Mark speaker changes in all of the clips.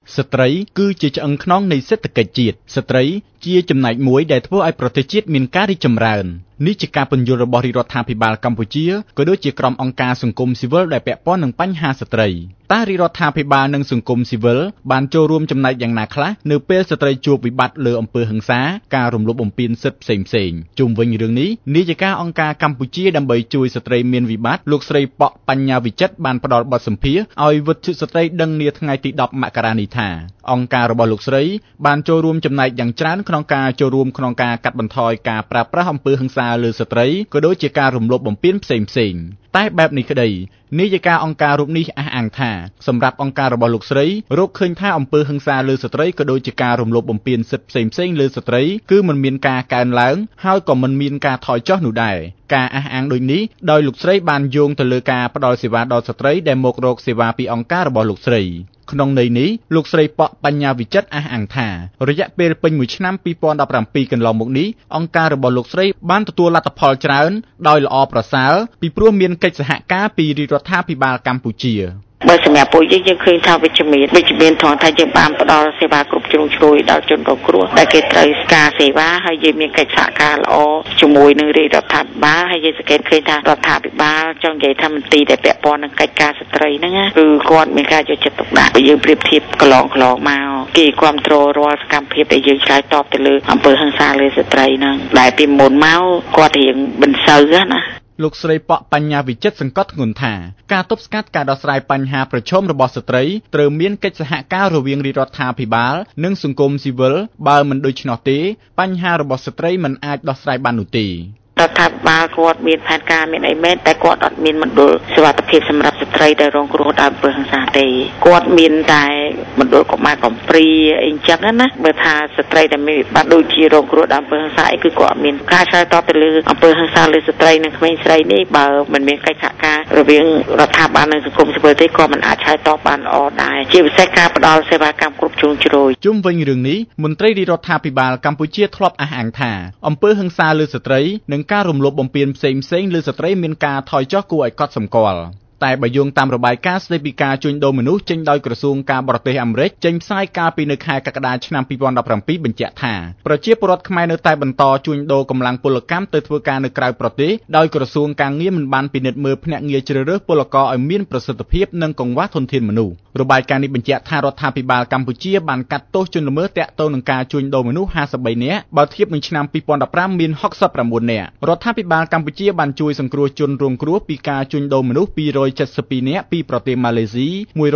Speaker 1: ស្ត្រីគឺជាឆ្អឹងខ្នងនៃសេដ្ឋកិច្ចជាតិស្ត្រីជាចំណែកមួយដែលធ្វើឲ្យប្រទេសជាតិមានការរីកចម្រើននេះជាការពន្យល់របស់រាជរដ្ឋាភិបាលកម្ពុជាក៏ដូចជាក្រុមអង្គការសង្គមស៊ីវិលដែលពាក់ព័ន្ធនឹងបញ្ហាស្ត្រីតើរាជរដ្ឋាភិបាលនិងសង្គមស៊ីវិលបានចូលរួមចំណែកយ៉ាងណាខ្លះនៅពេលស្ត្រីជួបវិបត្តិលើអំពើហិង្សាការរំលោភបំពានសិទ្ធិផ្សេងៗជុំវិញរឿងនេះនាយិកាអង្គការកម្ពុជាដើម្បីជួយស្ត្រីមានវិបត្តិលោកស្រីប៉ក់បញ្ញាវិចិត្របានផ្ដល់បទសម្ភាសន៍ឲ្យវិទ្យុស្ត្រីដឹងនាថ្ងៃទី10មករានេះថាអង្គការរបស់លោកស្រីបានចូលរួមចំណែកយ៉ាងច្រើនក្នុងការចូលរួមក្នុងការកាត់បន្ថយការប្រើប្រាស់អំពើហិង្សាលើស្ត្រីក៏ដូចជាការរំលោភបំពានផ្សេងៗតែបែបនេះក្តីនាយិកាអង្គការរូបនេះអះអាងថាសម្រាប់អង្គការរបស់លោកស្រីរកឃើញថាអំពើហិង្សាលើស្ត្រីក៏ដូចជាការរំលោភបំពានសិទ្ធិផ្សេងៗលើស្ត្រីគឺមិនមានការកើនឡើងហើយក៏មិនមានការថយចុះនោះដែរការអះអាងដូចនេះដោយលោកស្រីបានយោងទៅលើការផ្ដល់សេវាដល់ស្ត្រីដែលមករកសេវាពីអង្គការរបស់លោកស្រីក្នុងន័យនេះលោកស្រីប៉ក់បញ្ញាវិចិត្រអះអាងថារយៈពេលពេញមួយឆ្នាំ2017កន្លងមកនេះអង្គការរបស់លោកស្រីបានទទួលលទ្ធផលច្រើនដោយល្អប្រសើរពីព្រោះមានកិច្ចសហការពីរាជរដ្ឋាភិបាលកម្ពុជា
Speaker 2: បើសម្រាប់ពួកយើងឃើញថាវិជ្ជមានថងថាយើងបានផ្ដល់សេវាគ្រប់ជ្រុងជ្រោយដល់ជនរងគ្រោះដែលគេត្រូវការសេវាហើយយើងមានកិច្ចសហការល្អជាមួយនឹងរាជរដ្ឋាភិបាលហើយយើងសង្កេតឃើញថារដ្ឋាភិបាលចង់និយាយថាមន្ទីរដែលពាក់ព័ន្ធនឹងកិច្ចការស្ត្រីហ្នឹងគឺគាត់មានការយកចិត្តទុកដាក់បើយើងប្រៀបធៀបកន្លងមកគេគ្រប់គ្រងរាល់សកម្មភាពដែលយើងឆ្លើយតបទៅលើអំពើហិង្សាលើស្ត្រីហ្នឹងដែលពីមុនមកគាត់រៀងមិនសូវណា
Speaker 1: លោកស្រីប៉ក់បញ្ញាវិចិត្រសង្កត់ធ្ងន់ថាការទប់ស្កាត់ការដោះស្រាយបញ្ហាប្រឈមរបស់ស្ត្រីត្រូវមានកិច្ចសហការរវាងរាជរដ្ឋាភិបាលនិងសង្គមស៊ីវិលបើមិនដូច្នោះទេបញ្ហារបស់ស្ត្រីមិនអាចដោះស្រាយបាននោះទេ
Speaker 2: រដ្ឋាភិបាលគាត់មានផែនការមានអីមែនតែគាត់អត់មានមណ្ឌលសុវត្ថិភាពសម្រាប់ស្ត្រីដែលរងគ្រោះដោយអំពើហិង្សាទេគាត់មានតែមណ្ឌលកុមារកំព្រាអីចឹងណាបើថាស្ត្រីដែលមានវិបត្តិដូចជារងគ្រោះដោយអំពើហិង្សាអីគឺគាត់អត់មានការឆ្លើយតបទៅលើអំពើហិង្សាលើស្ត្រីនិងក្មេងស្រីនេះបើមិនមានកិច្ចសហការរវាងរដ្ឋាភិបាលនិងសង្គមស៊ីវិលទេក៏មិនអាចឆ្លើយតបបានល្អដែរជាពិសេសការផ្ដល់សេវាកម្មគ្រប់ជ្រុងជ្រោយ
Speaker 1: ជុំវិញរឿងនេះមន្ត្រីរាជរដ្ឋាភិបាលកម្ពុជាធ្លាប់អះអាងថាអំពើហិង្សាលើស្ត្រីនិងការរំលោភបំពានផ្សេងៗលើស្ត្រីមានការថយចុះគួរឲ្យកត់សម្គាល់តែបើយោងតាមរបាយការណ៍ស្តីពីការជួញដូរមនុស្សចេញដោយក្រសួងការបរទេសអាមេរិកចេញផ្សាយកាលពីនៅខែកក្កដាឆ្នាំ2017បញ្ជាក់ថាប្រជាពលរដ្ឋខ្មែរនៅតែបន្តជួញដូរកម្លាំងពលកម្មទៅធ្វើការនៅក្រៅប្រទេសដោយក្រសួងការងារមិនបានពិនិត្យមើលភ្នាក់ងារជ្រើសរើសពលករឲ្យមានប្រសិទ្ធភាពនិងកង្វះធនធានមនុស្សរបាយការណ៍នេះបញ្ជាក់ថារដ្ឋាភិបាលកម្ពុជាបានកាត់ទោសជនល្មើសទាក់ទងនឹងការជួញដូរមនុស្ស53នាក់បើធៀបនឹងឆ្នាំ2015មាន69នាក់រដ្ឋាភិបាលកម្ពុជាបានជួយសង្គ្រោះជនរងគ្រោះពីការជួញដូរមនុស្ស272នាក់ពីប្រទេសម៉ាឡេស៊ី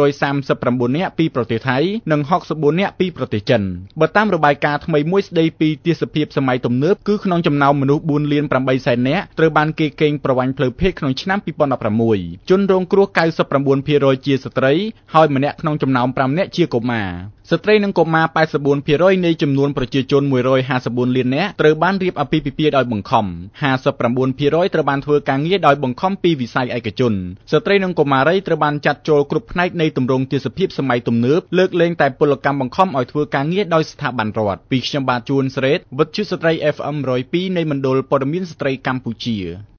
Speaker 1: 139នាក់ពីប្រទេសថៃនិង64នាក់ពីប្រទេសចិនបើតាមរបាយការណ៍ថ្មីមួយស្តីពីទេសភាពសម័យទំនើបគឺក្នុងចំណោមមនុស្ស4លាន8សែននាក់ត្រូវបានគេកេងប្រវ័ញ្ចផ្លូវភេទក្នុងឆ្នាំ2016ជនរងគ្រោះ99%ជាស្ត្រីហើយម្នាក់ក្នុងចំណោម5នាក់ជាកុមារស្ត្រីនិងកុមារ84%នៃចំនួនប្រជាជន154លាននាក់ត្រូវបានរៀបអាពាហ៍ពិពាហ៍ដោយបង្ខំ59%ត្រូវបានធ្វើការងារដោយបង្ខំពីវិស័យឯកជនស្ត្រីនិងកុមារីត្រូវបានចាត់ចូលគ្រប់ផ្នែកនៃទម្រង់ទេសភាពសម័យទំនើបលើកលែងតែពលកម្មបង្ខំឲ្យធ្វើការងារដោយស្ថាប័នរដ្ឋពីខ្ញុំបាទជួនសេរីវិទ្យុស្ត្រី FM 102នៃមណ្ឌលព័ត៌មានស្ត្រីកម្ពុជា